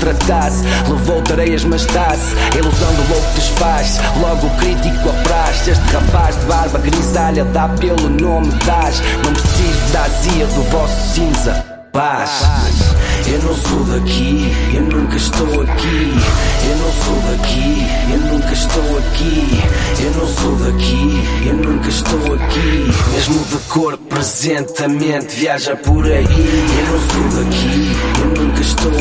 maltratasse. Levou-te areias mas está-se, a ilusão do louco desfaz. Logo o crítico apraz. Este rapaz de barba grisalha dá pelo nome das. Não preciso da azia do vosso cinza. Paz. Eu não sou daqui, eu nunca estou aqui. Eu não sou daqui, eu nunca estou aqui. Eu não sou daqui, eu nunca estou aqui. Mesmo de cor presente, a mente viaja por aí. Eu não sou daqui, eu nunca estou